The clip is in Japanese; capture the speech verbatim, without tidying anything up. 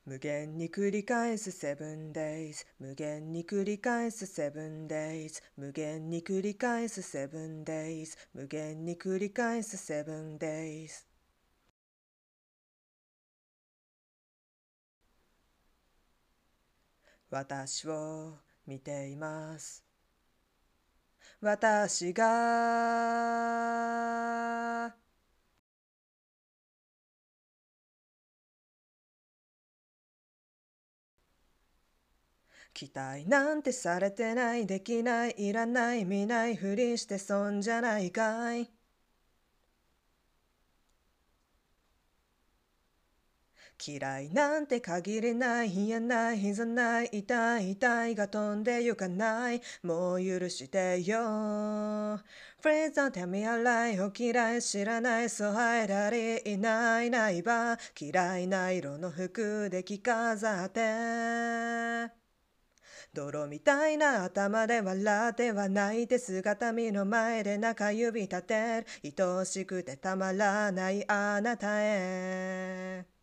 無限に繰り返すセブンデイズ無限に繰り返すセブンデイズ無限に繰り返すセブンデイズ無限に繰り返すセブンデイズ私を見ています私が期待なんてされてないできないいらない見ないふりして損じゃないかい嫌いなんて限りない嫌な膝ない痛い痛いが飛んでゆかないもう許してよ Please don't tell me I lie お嫌い知らないそう入られいないないば嫌いな色の服で着飾って泥みたいな頭で笑っては泣いて姿見の前で中指立てる愛しくてたまらないあなたへ